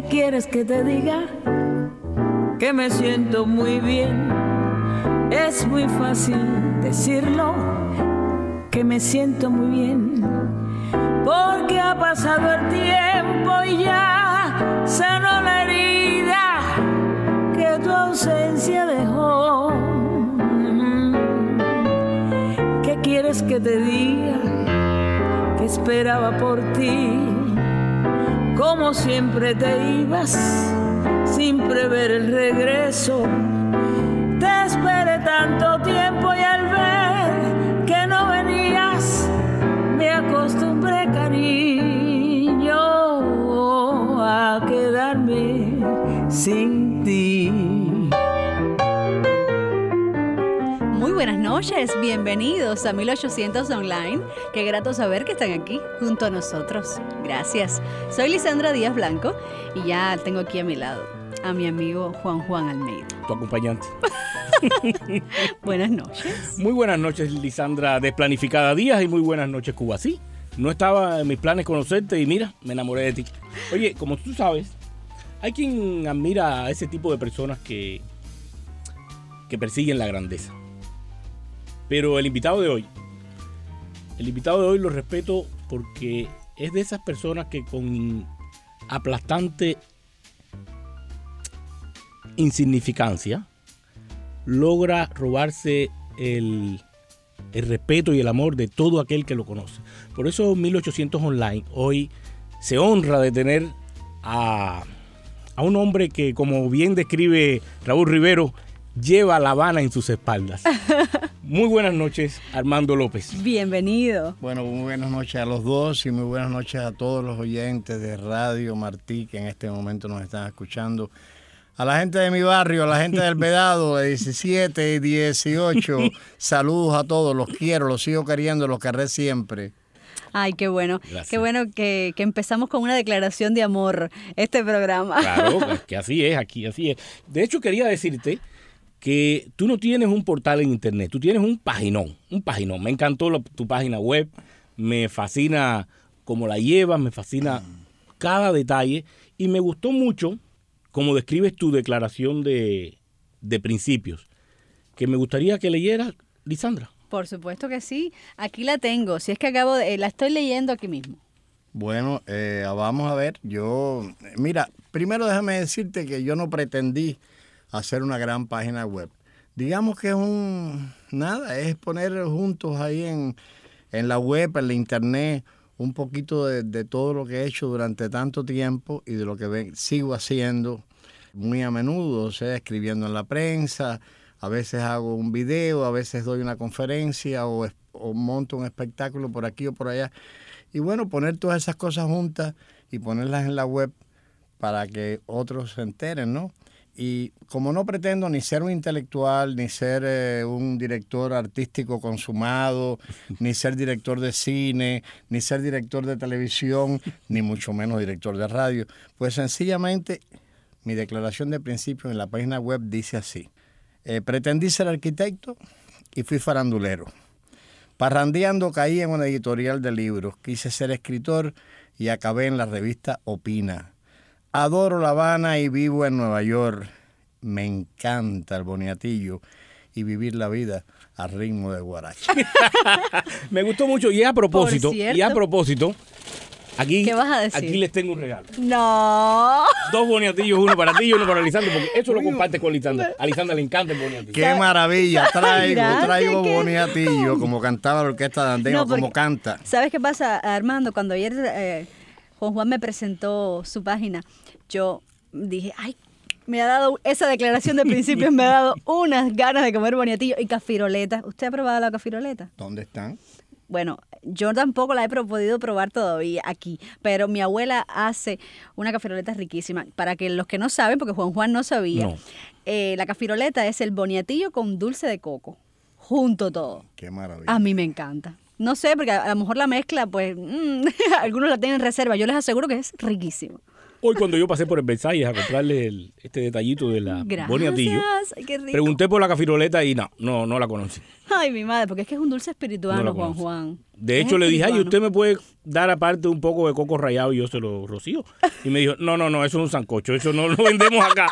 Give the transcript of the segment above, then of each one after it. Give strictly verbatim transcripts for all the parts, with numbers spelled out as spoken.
¿Qué quieres que te diga? Que me siento muy bien. Es muy fácil decirlo, que me siento muy bien, porque ha pasado el tiempo y ya sanó la herida que tu ausencia dejó. ¿Qué quieres que te diga? Que esperaba por ti, como siempre te ibas sin prever el regreso. Te esperé tanto tiempo y al ver que no venías me acostumbré, cariño, a quedarme sin ti. Muy buenas noches, bienvenidos a mil ochocientos Online. Qué grato saber que están aquí junto a nosotros. Gracias. Soy Lisandra Díaz Blanco y ya tengo aquí a mi lado a mi amigo Juan Juan Almeida. Tu acompañante. Buenas noches. Muy buenas noches, Lisandra, Desplanificada Díaz, y muy buenas noches, Cuba. Sí, no estaba en mis planes conocerte y mira, me enamoré de ti. Oye, como tú sabes, hay quien admira a ese tipo de personas que, que persiguen la grandeza. Pero el invitado de hoy, el invitado de hoy lo respeto porque es de esas personas que con aplastante insignificancia logra robarse el, el respeto y el amor de todo aquel que lo conoce. Por eso mil ochocientos Online hoy se honra de tener a, a un hombre que, como bien describe Raúl Rivero, lleva La Habana en sus espaldas. Muy buenas noches, Armando López. Bienvenido. Bueno, muy buenas noches a los dos y muy buenas noches a todos los oyentes de Radio Martí que en este momento nos están escuchando. A la gente de mi barrio, a la gente del Vedado, de diecisiete y dieciocho, saludos a todos, los quiero, los sigo queriendo, los querré siempre. Ay, qué bueno. Gracias. Qué bueno que, que empezamos con una declaración de amor este programa. Claro, que así es, aquí así es. De hecho, quería decirte que tú no tienes un portal en internet, tú tienes un paginón, un paginón. Me encantó la, tu página web, me fascina cómo la llevas, me fascina cada detalle y me gustó mucho cómo describes tu declaración de, de principios, que me gustaría que leyeras, Lisandra. Por supuesto que sí, aquí la tengo, si es que acabo de, la estoy leyendo aquí mismo. Bueno, eh, vamos a ver, yo, mira, primero déjame decirte que yo no pretendí hacer una gran página web. Digamos que es un, nada, es poner juntos ahí en, en la web, en la internet, un poquito de, de todo lo que he hecho durante tanto tiempo y de lo que ven, sigo haciendo muy a menudo, o sea, escribiendo en la prensa, a veces hago un video, a veces doy una conferencia o, o monto un espectáculo por aquí o por allá. Y bueno, poner todas esas cosas juntas y ponerlas en la web para que otros se enteren, ¿no? Y como no pretendo ni ser un intelectual, ni ser eh, un director artístico consumado, ni ser director de cine, ni ser director de televisión, ni mucho menos director de radio, pues sencillamente mi declaración de principio en la página web dice así. Eh, pretendí ser arquitecto y fui farandulero. Parrandeando caí en una editorial de libros, quise ser escritor y acabé en la revista Opina. Adoro La Habana y vivo en Nueva York. Me encanta el boniatillo y vivir la vida al ritmo de guaracha. Me gustó mucho y a propósito, y a propósito, aquí, ¿qué vas a decir? Aquí les tengo un regalo. No. Dos boniatillos, uno para ti y uno para Lisandra, porque eso lo compartes con Lisandra. A Lisandra le encanta el boniatillo. ¡Qué maravilla! Traigo, Gracias, traigo qué boniatillo, como cantaba la orquesta de Andén, No, o como porque, canta. ¿sabes qué pasa, Armando? Cuando ayer eh, Juan Juan me presentó su página, yo dije, ay, me ha dado, esa declaración de principios me ha dado unas ganas de comer boniatillo y cafiroleta. ¿Usted ha probado la cafiroleta? ¿Dónde están? Bueno, yo tampoco la he podido probar todavía aquí, pero mi abuela hace una cafiroleta riquísima. Para que los que no saben, porque Juan Juan no sabía, No. Eh, la cafiroleta es el boniatillo con dulce de coco, junto todo. ¡Qué maravilla! A mí me encanta. No sé, porque a, a lo mejor la mezcla, pues, mmm, algunos la tienen en reserva. Yo les aseguro que es riquísimo. Hoy cuando yo pasé por el Versalles a comprarle el, este detallito de la Gracias. boniatillo, Ay, qué rico. pregunté por la cafiroleta y no, no, no la conocí. Ay, mi madre, porque es que es un dulce espiritual, No la Juan conozco. Juan. De hecho, le dije, ay, ¿usted me puede dar aparte un poco de coco rallado y yo se lo rocío? Y me dijo, no, no, no, eso es un sancocho, eso no lo vendemos acá.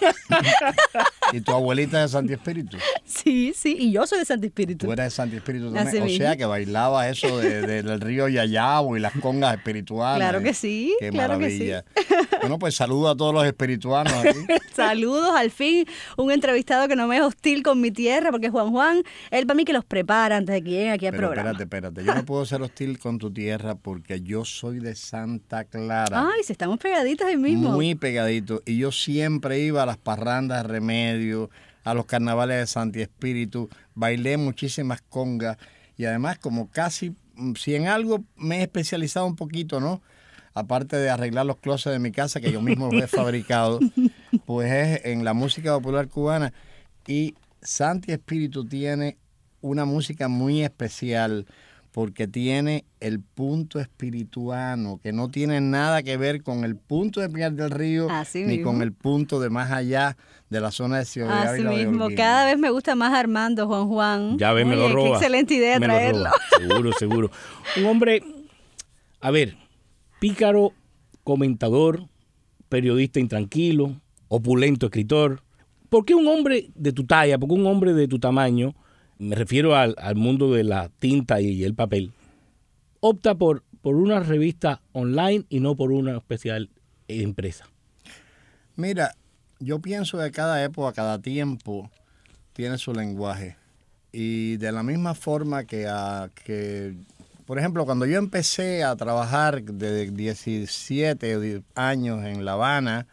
¿Y tu abuelita es de Santi Espíritu? Sí, sí, y yo soy de Santi Espíritu. Tú eres de Santi Espíritu Así también. O mismo. sea, que bailabas eso de, de- del río Yayabo y las congas espirituales. Claro que sí, Qué claro que maravilla. Bueno, pues saludo a todos los espirituanos aquí. Saludos, al fin, un entrevistado que no me es hostil con mi tierra, porque Juan Juan, él para mí que los prepara antes de que lleguen aquí al Pero programa. espérate, espérate. Yo no puedo ser hostil con tu tierra porque yo soy de Santa Clara. Ay, si estamos pegaditos ahí mismo. Muy pegadito. Y yo siempre iba a las parrandas de Remedio, a los carnavales de Santi Espíritu, bailé muchísimas congas y además como casi, mm, si en algo me he especializado un poquito, ¿no? Aparte de arreglar los closets de mi casa, que yo mismo los he fabricado, pues es en la música popular cubana. Y Santi Espíritu tiene una música muy especial porque tiene el punto espirituano, que no tiene nada que ver con el punto de Pinar del Río, Así ni mismo. con el punto de más allá de la zona de Ciudad Así Ávila de mismo, Holguín. cada vez me gusta más Armando, Juan Juan. Ya ves, me lo Oye, roba. Qué excelente idea Me lo traerlo. roba. Seguro, seguro. Un hombre, a ver, pícaro, comentador, periodista intranquilo, opulento escritor. ¿Por qué un hombre de tu talla, por qué un hombre de tu tamaño, me refiero al, al mundo de la tinta y el papel, opta por, por una revista online y no por una especial empresa? Mira, yo pienso que cada época, cada tiempo tiene su lenguaje. Y de la misma forma que, a, que por ejemplo, cuando yo empecé a trabajar de diecisiete años en La Habana,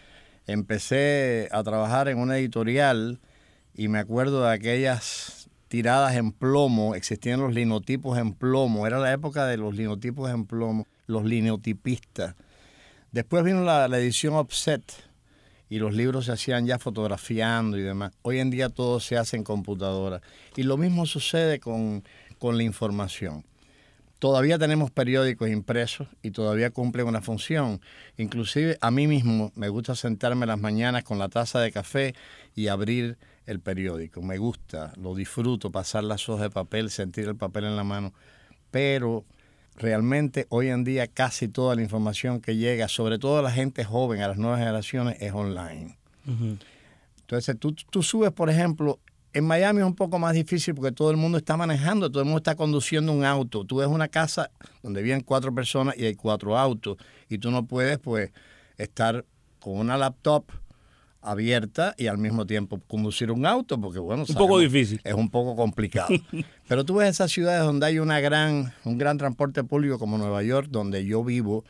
empecé a trabajar en una editorial y me acuerdo de aquellas tiradas en plomo, existían los linotipos en plomo, era la época de los linotipos en plomo, los linotipistas. Después vino la, la edición offset y los libros se hacían ya fotografiando y demás. Hoy en día todo se hace en computadora. Y lo mismo sucede con, con la información. Todavía tenemos periódicos impresos y todavía cumplen una función. Inclusive a mí mismo me gusta sentarme las mañanas con la taza de café y abrir el periódico. Me gusta, lo disfruto, pasar las hojas de papel, sentir el papel en la mano. Pero realmente hoy en día casi toda la información que llega, sobre todo a la gente joven, a las nuevas generaciones, es online. Uh-huh. Entonces tú, tú subes, por ejemplo, en Miami es un poco más difícil porque todo el mundo está manejando, todo el mundo está conduciendo un auto. Tú ves una casa donde viven cuatro personas y hay cuatro autos y tú no puedes pues estar con una laptop abierta y al mismo tiempo conducir un auto porque bueno, un poco difícil. Es un poco complicado. Pero tú ves esas ciudades donde hay una gran, un gran transporte público como Nueva York, donde yo vivo,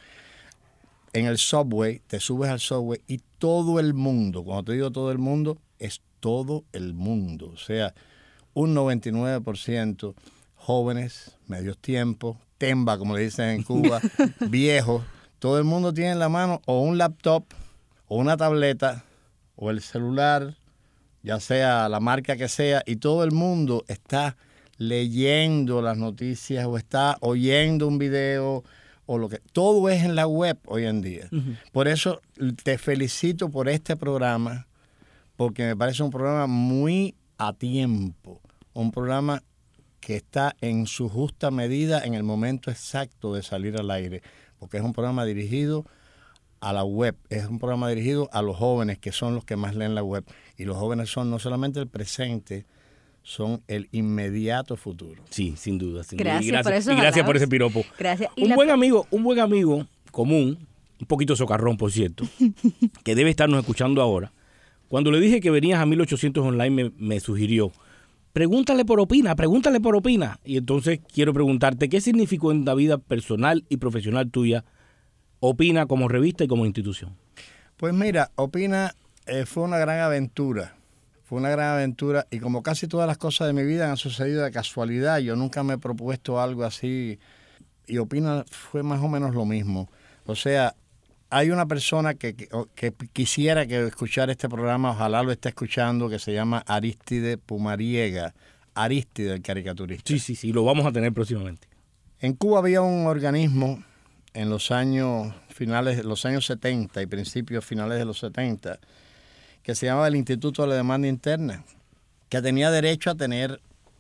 en el subway, te subes al subway y todo el mundo, cuando te digo todo el mundo, es todo el mundo. O sea, un noventa y nueve por ciento jóvenes, medios tiempos, temba, como le dicen en Cuba, viejos. Todo el mundo tiene en la mano o un laptop, o una tableta, o el celular, ya sea la marca que sea, y todo el mundo está leyendo las noticias o está oyendo un video o lo que... Todo es en la web hoy en día. Uh-huh. Por eso te felicito por este programa, porque me parece un programa muy a tiempo, un programa que está en su justa medida en el momento exacto de salir al aire, porque es un programa dirigido a la web, es un programa dirigido a los jóvenes, que son los que más leen la web, y los jóvenes son no solamente el presente, son el inmediato futuro. Sí, sin duda. Sin gracias, duda. Y gracias, por esos y gracias por ese halagos. piropo. Gracias. Y Un la... buen amigo, un buen amigo común, un poquito socarrón, por cierto, que debe estarnos escuchando ahora. Cuando le dije que venías a mil ochocientos Online, me, me sugirió, pregúntale por Opina, pregúntale por Opina. Y entonces quiero preguntarte, ¿qué significó en la vida personal y profesional tuya Opina como revista y como institución? Pues mira, Opina eh, fue una gran aventura. Fue una gran aventura y como casi todas las cosas de mi vida han sucedido de casualidad, yo nunca me he propuesto algo así y Opina fue más o menos lo mismo. O sea, hay una persona que, que, que quisiera que escuchara este programa, ojalá lo esté escuchando, que se llama Aristide Pumariega, Aristide el caricaturista. Sí, sí, sí, lo vamos a tener próximamente. En Cuba había un organismo en los años finales, los años setenta y principios finales de los setenta, que se llamaba el Instituto de la Demanda Interna, que tenía derecho a tener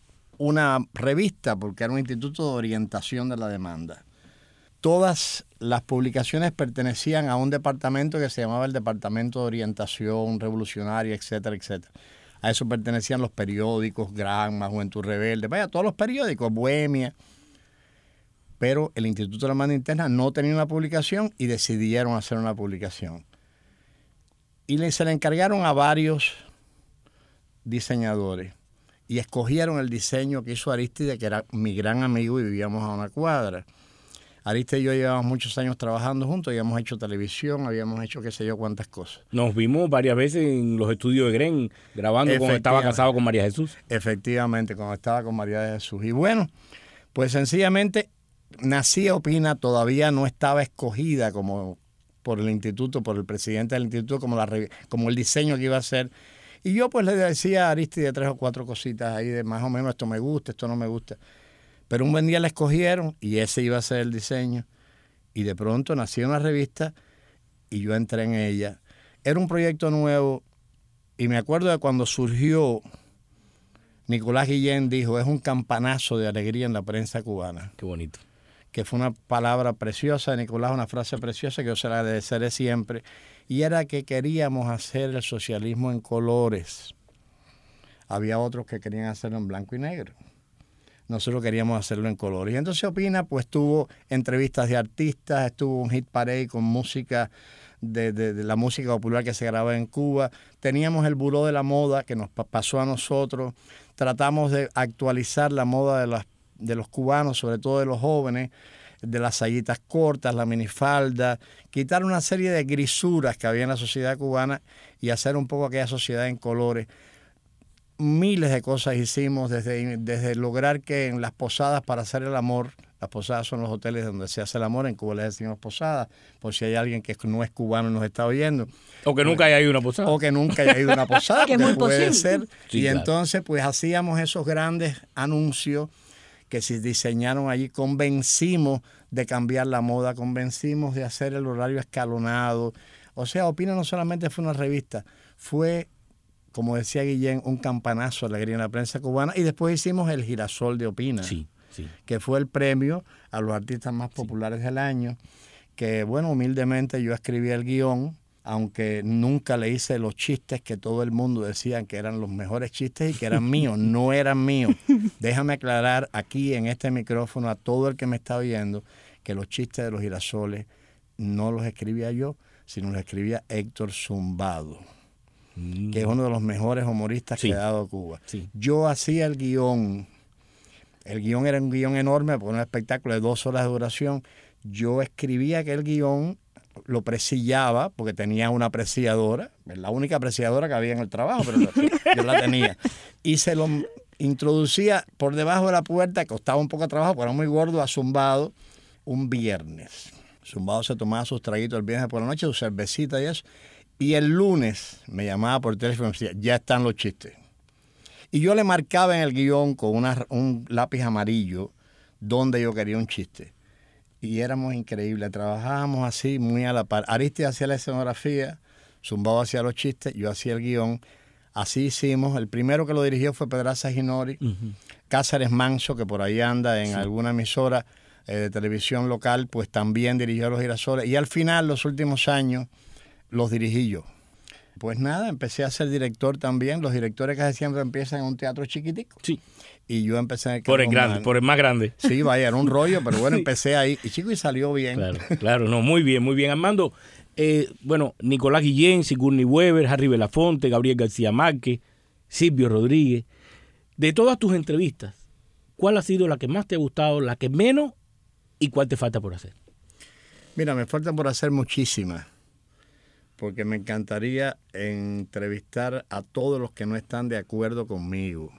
una revista porque era un instituto de orientación de la demanda. Todas las publicaciones pertenecían a un departamento que se llamaba el Departamento de Orientación Revolucionaria, etcétera, etcétera. A eso pertenecían los periódicos, Granma, Juventud Rebelde, vaya, todos los periódicos, Bohemia. Pero el Instituto de la Demanda Interna no tenía una publicación y decidieron hacer una publicación. Y le, se le encargaron a varios diseñadores y escogieron el diseño que hizo Aristide, que era mi gran amigo y vivíamos a una cuadra. Aristide y yo llevamos muchos años trabajando juntos, habíamos hecho televisión, habíamos hecho qué sé yo cuántas cosas. Nos vimos varias veces en los estudios de Gren, grabando cuando estaba casado con María Jesús. Efectivamente, cuando estaba con María de Jesús. Y bueno, pues sencillamente Nacía Opina todavía no estaba escogida como por el instituto, por el presidente del instituto, como, la, como el diseño que iba a hacer. Y yo pues le decía a Aristide tres o cuatro cositas ahí de más o menos esto me gusta, esto no me gusta. Pero un buen día la escogieron y ese iba a ser el diseño. Y de pronto nació una revista y yo entré en ella. Era un proyecto nuevo y me acuerdo de cuando surgió, Nicolás Guillén dijo, es un campanazo de alegría en la prensa cubana. Qué bonito. Que fue una palabra preciosa de Nicolás, una frase preciosa que yo se la agradeceré siempre. Y era que queríamos hacer el socialismo en colores. Había otros que querían hacerlo en blanco y negro. Nosotros queríamos hacerlo en colores. Y entonces Opina, pues tuvo entrevistas de artistas, estuvo un hit parade con música de, de, de la música popular que se graba en Cuba. Teníamos el buró de la moda que nos pasó a nosotros. Tratamos de actualizar la moda de, las, de los cubanos, sobre todo de los jóvenes, de las sayitas cortas, la minifalda, quitar una serie de grisuras que había en la sociedad cubana y hacer un poco aquella sociedad en colores. Miles de cosas hicimos, desde, desde lograr que en las posadas para hacer el amor, las posadas son los hoteles donde se hace el amor, en Cuba les decimos posadas, por si hay alguien que no es cubano y nos está oyendo. O que nunca haya ido a una posada. O que nunca haya ido a una posada, que es muy puede posible. ser. Sí, y claro. entonces pues hacíamos esos grandes anuncios que se diseñaron allí, convencimos de cambiar la moda, convencimos de hacer el horario escalonado. O sea, Opina no solamente fue una revista, fue, como decía Guillén, un campanazo de alegría en la prensa cubana. Y después hicimos el Girasol de Opina, Sí, sí. que fue el premio a los artistas más populares sí. del año, que bueno, humildemente yo escribí el guión, aunque nunca le hice los chistes que todo el mundo decía que eran los mejores chistes y que eran míos, no eran míos. Déjame aclarar aquí en este micrófono a todo el que me está oyendo que los chistes de los girasoles no los escribía yo, sino los escribía Héctor Zumbado, mm. que es uno de los mejores humoristas sí. que ha dado Cuba. Sí. Yo hacía el guión, el guión era un guión enorme, por un espectáculo de dos horas de duración. Yo escribía aquel guión, lo presillaba, porque tenía una apreciadora, la única apreciadora que había en el trabajo, pero yo la tenía. Y se lo introducía por debajo de la puerta, costaba un poco de trabajo, porque era muy gordo, a Zumbado, un viernes. Zumbado se tomaba sus traguitos el viernes por la noche, su cervecita y eso. Y el lunes me llamaba por teléfono y me decía, ya están los chistes. Y yo le marcaba en el guión con una, un lápiz amarillo donde yo quería un chiste. Y éramos increíbles, trabajábamos así muy a la par. Aristide hacía la escenografía, Zumbado hacía los chistes, yo hacía el guión. Así hicimos. El primero que lo dirigió fue Pedraza Ginori, uh-huh. Cáceres Manso, que por ahí anda en sí. alguna emisora eh, de televisión local, pues también dirigió Los Girasoles. Y al final, los últimos años, los dirigí yo. Pues nada, empecé a ser director también. Los directores casi siempre empiezan en un teatro chiquitico. Sí. Y yo empecé en el Por el grande, por el más grande. Sí, vaya, era un rollo, pero bueno, empecé ahí. Y chico, y salió bien. Claro, claro, no, muy bien, muy bien. Armando, eh, bueno, Nicolás Guillén, Sigourney Weaver, Harry Belafonte, Gabriel García Márquez, Silvio Rodríguez. De todas tus entrevistas, ¿cuál ha sido la que más te ha gustado, la que menos y cuál te falta por hacer? Mira, me falta por hacer muchísimas, porque me encantaría entrevistar a todos los que no están de acuerdo conmigo.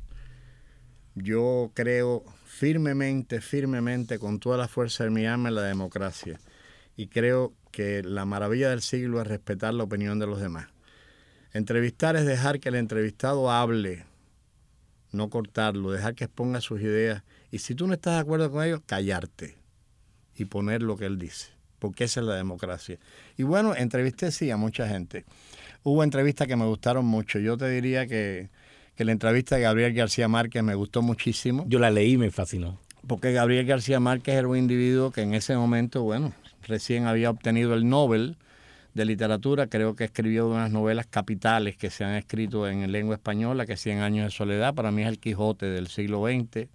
Yo creo firmemente, firmemente, con toda la fuerza de mi alma en la democracia. Y creo que la maravilla del siglo es respetar la opinión de los demás. Entrevistar es dejar que el entrevistado hable, no cortarlo, dejar que exponga sus ideas. Y si tú no estás de acuerdo con ellos, callarte y poner lo que él dice, porque esa es la democracia. Y bueno, entrevisté sí a mucha gente. Hubo entrevistas que me gustaron mucho. Yo te diría que... que la entrevista de Gabriel García Márquez me gustó muchísimo. Yo la leí y me fascinó. Porque Gabriel García Márquez era un individuo que en ese momento, bueno, recién había obtenido el Nobel de Literatura. Creo que escribió unas novelas capitales que se han escrito en lengua española, que Cien años de soledad, para mí es el Quijote del siglo veinte.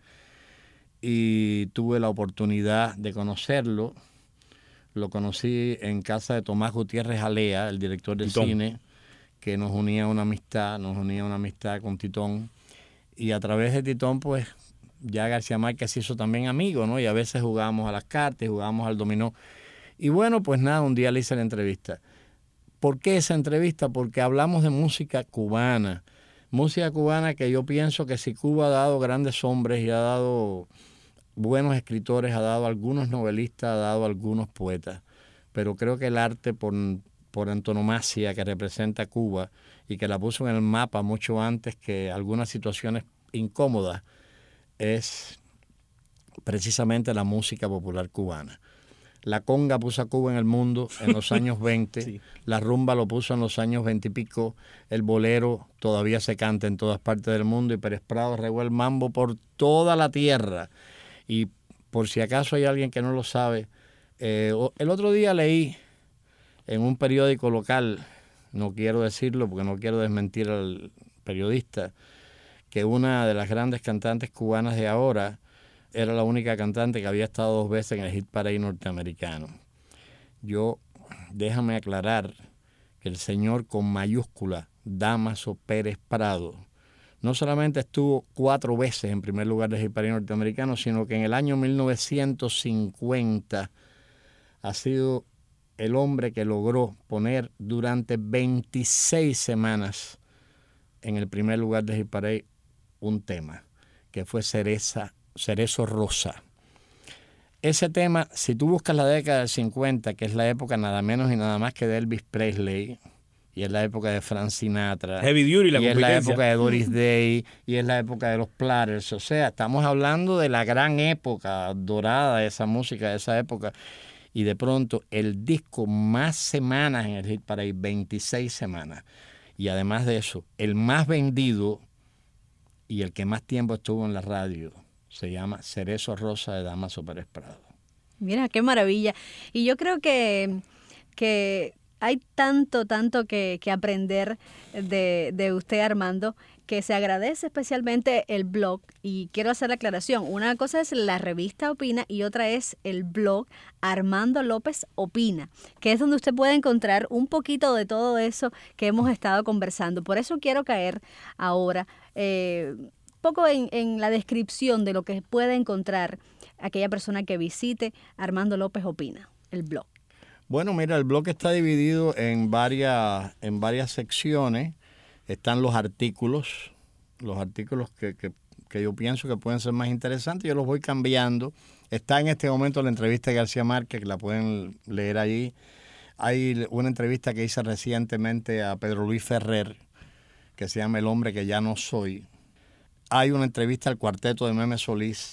Y tuve la oportunidad de conocerlo. Lo conocí en casa de Tomás Gutiérrez Alea, el director de Titón. cine, que nos unía una amistad, nos unía una amistad con Titón. Y a través de Titón, pues, ya García Márquez se hizo también amigo, ¿no? Y a veces jugábamos a las cartas, jugábamos al dominó. Y bueno, pues nada, un día le hice la entrevista. ¿Por qué esa entrevista? Porque hablamos de música cubana. Música cubana que yo pienso que si Cuba ha dado grandes hombres y ha dado buenos escritores, ha dado algunos novelistas, ha dado algunos poetas, pero creo que el arte por, por antonomasia que representa Cuba y que la puso en el mapa mucho antes que algunas situaciones incómodas es precisamente la música popular cubana. La conga puso a Cuba en el mundo en los años veinte, sí. La rumba lo puso en los años veinte y pico, el bolero todavía se canta en todas partes del mundo y Pérez Prado regó el mambo por toda la tierra. Y por si acaso hay alguien que no lo sabe, eh, el otro día leí en un periódico local, no quiero decirlo porque no quiero desmentir al periodista, que una de las grandes cantantes cubanas de ahora era la única cantante que había estado dos veces en el Hit Parade norteamericano. Yo, déjame aclarar que el señor con mayúscula, Dámaso Pérez Prado, no solamente estuvo cuatro veces en primer lugar del Hit Parade norteamericano, sino que en el año mil novecientos cincuenta ha sido el hombre que logró poner durante veintiséis semanas en el primer lugar del Hit Parade un tema, que fue Cereza, Cerezo Rosa. Ese tema, si tú buscas la década del cincuenta, que es la época nada menos y nada más que de Elvis Presley, y es la época de Frank Sinatra, Heavy Duty, la y es la época de Doris Day, y es la época de los Platters, o sea, estamos hablando de la gran época dorada de esa música, de esa época, y de pronto el disco más semanas en el Hit Parade, veintiséis semanas, y además de eso, el más vendido y el que más tiempo estuvo en la radio, se llama Cerezo Rosa de Dámaso Pérez Prado. Mira, qué maravilla. Y yo creo que, que hay tanto, tanto que, que aprender de, de usted, Armando, que se agradece especialmente el blog. Y quiero hacer la aclaración. Una cosa es la revista Opina y otra es el blog Armando López Opina, que es donde usted puede encontrar un poquito de todo eso que hemos estado conversando. Por eso quiero caer ahora eh, poco en, en la descripción de lo que puede encontrar aquella persona que visite Armando López Opina, el blog. Bueno, mira, el blog está dividido en varias, en varias secciones. Están los artículos, los artículos que, que, que yo pienso que pueden ser más interesantes. Yo los voy cambiando. Está en este momento la entrevista de García Márquez, que la pueden leer allí. Hay una entrevista que hice recientemente a Pedro Luis Ferrer, que se llama El hombre que ya no soy. Hay una entrevista al cuarteto de Meme Solís,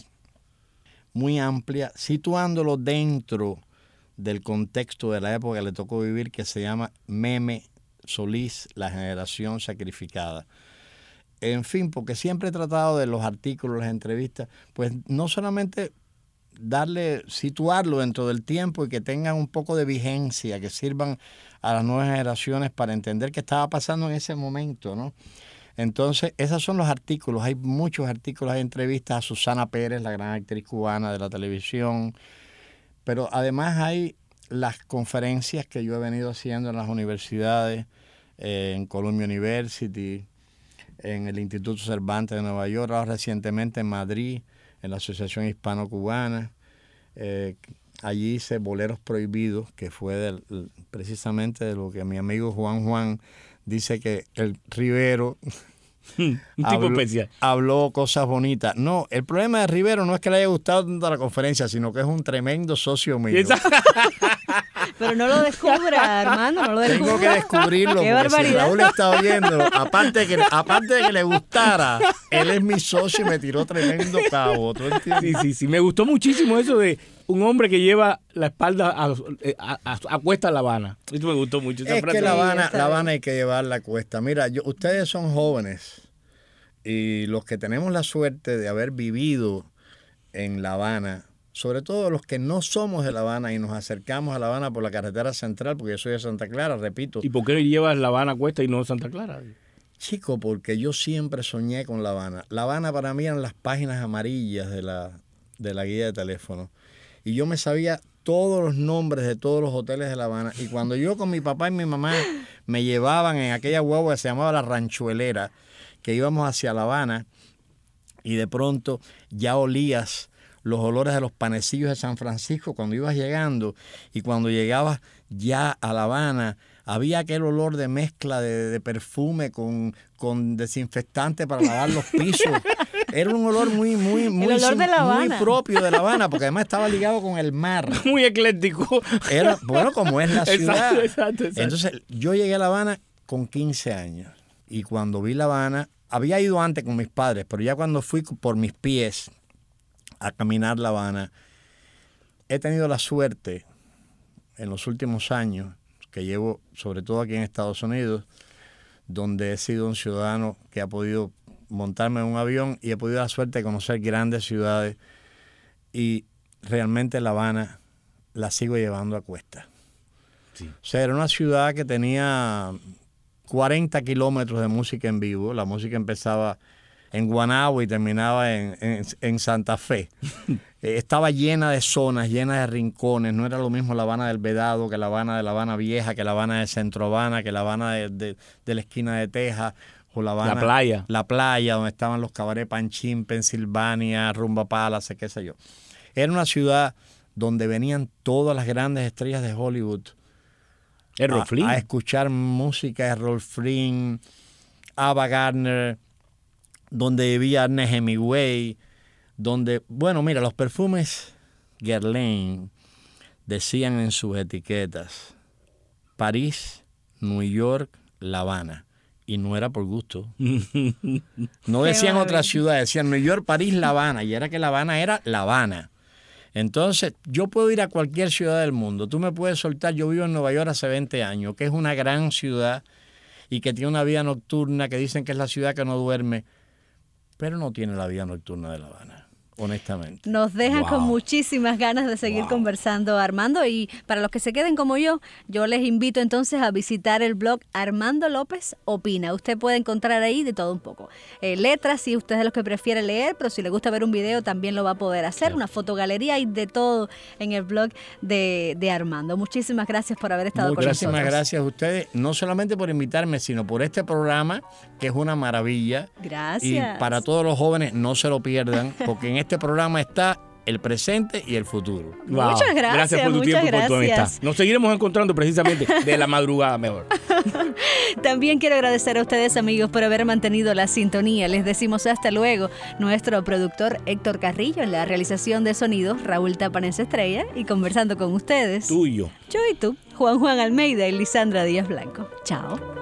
muy amplia, situándolo dentro del contexto de la época que le tocó vivir, que se llama Meme Solís, la generación sacrificada. En fin, porque siempre he tratado de los artículos, las entrevistas, pues no solamente darle, situarlo dentro del tiempo y que tengan un poco de vigencia, que sirvan a las nuevas generaciones para entender qué estaba pasando en ese momento, ¿no? Entonces, esos son los artículos. Hay muchos artículos, hay entrevistas a Susana Pérez, la gran actriz cubana de la televisión, pero además hay las conferencias que yo he venido haciendo en las universidades, eh, en Columbia University, en el Instituto Cervantes de Nueva York, ahora recientemente en Madrid, en la Asociación Hispano-Cubana. Eh, allí hice Boleros Prohibidos, que fue del, precisamente de lo que mi amigo Juan Juan dice que el Rivero un tipo habló, especial. habló cosas bonitas. No, el problema de Rivero no es que le haya gustado tanto la conferencia, sino que es un tremendo socio mío. Pero no lo descubra, Armando, no lo descubra. Tengo que descubrirlo, ¡Qué porque barbaridad! si Raúl está oyendo, aparte de, que, aparte de que le gustara, él es mi socio y me tiró tremendo cabo. ¿Tú entiendes? Sí, sí, sí. Me gustó muchísimo eso de un hombre que lleva la espalda a, a, a, a cuesta a La Habana. Eso me gustó mucho. Esa Es frase. que La Habana, Sí, La Habana hay que llevarla a cuesta. Mira, yo, ustedes son jóvenes Y los que tenemos la suerte de haber vivido en La Habana, sobre todo los que no somos de La Habana y nos acercamos a La Habana por la carretera central, porque yo soy de Santa Clara, repito. ¿Y por qué llevas La Habana a Cuesta y no Santa Clara? Chico, porque yo siempre soñé con La Habana. La Habana para mí eran las páginas amarillas de la, de la guía de teléfono. Y yo me sabía todos los nombres de todos los hoteles de La Habana. Y cuando yo con mi papá y mi mamá me llevaban en aquella guagua que se llamaba La Ranchuelera, que íbamos hacia La Habana, y de pronto ya olías los olores de los panecillos de San Francisco cuando ibas llegando, y cuando llegabas ya a La Habana, había aquel olor de mezcla de, de perfume con, con desinfectante para lavar los pisos. Era un olor muy, muy, muy, el olor de La muy Habana. propio de La Habana, porque además estaba ligado con el mar. Muy ecléctico. Era, bueno, como es la ciudad. Exacto, exacto, exacto. Entonces, yo llegué a La Habana con quince años. Y cuando vi La Habana, había ido antes con mis padres, pero ya cuando fui por mis pies a caminar La Habana, he tenido la suerte en los últimos años, que llevo sobre todo aquí en Estados Unidos, donde he sido un ciudadano que ha podido montarme en un avión y he podido la suerte de conocer grandes ciudades, y realmente La Habana la sigo llevando a cuesta. Sí. O sea, era una ciudad que tenía cuarenta kilómetros de música en vivo. La música empezaba en Guanabo y terminaba en, en, en Santa Fe. eh, estaba llena de zonas, llena de rincones. No era lo mismo La Habana del Vedado que La Habana de La Habana Vieja, que La Habana de Centro Habana, que La Habana de, de, de la esquina de Texas, o La Habana, La playa. La playa, donde estaban los cabarets Panchín, Pensilvania, Rumba Palace, qué sé yo. Era una ciudad donde venían todas las grandes estrellas de Hollywood Errol a, Flynn. a escuchar música de Errol Flynn, Ava Gardner, donde vivía Ernest Hemingway, donde, bueno, mira, los perfumes Guerlain decían en sus etiquetas París, New York, La Habana. Y no era por gusto. No decían otra ciudad, decían New York, París, La Habana. Y era que La Habana era La Habana. Entonces, yo puedo ir a cualquier ciudad del mundo. Tú me puedes soltar, yo vivo en Nueva York hace veinte años, que es una gran ciudad y que tiene una vida nocturna, que dicen que es la ciudad que no duerme, pero no tiene la vida nocturna de La Habana, honestamente. Nos dejan Wow. con muchísimas ganas de seguir Wow. conversando, Armando, y para los que se queden como yo, yo les invito entonces a visitar el blog Armando López Opina. Usted puede encontrar ahí de todo un poco. Eh, letras, si usted es de los que prefiere leer, pero si le gusta ver un video también lo va a poder hacer. Una fotogalería y de todo en el blog de, de Armando. Muchísimas gracias por haber estado con nosotros. Muchísimas gracias a ustedes, no solamente por invitarme, sino por este programa, que es una maravilla. Gracias. Y para todos los jóvenes, no se lo pierdan, porque en este programa está el presente y el futuro. Wow. Muchas gracias, Gracias por tu muchas tiempo y por tu gracias. amistad. Nos seguiremos encontrando precisamente de la madrugada mejor. También quiero agradecer a ustedes, amigos, por haber mantenido la sintonía. Les decimos hasta luego. Nuestro productor Héctor Carrillo, en la realización de sonidos, Raúl Tapanés Estrella, y conversando con ustedes. Tú y yo. Yo y tú, Juan Juan Almeida y Lisandra Díaz Blanco. Chao.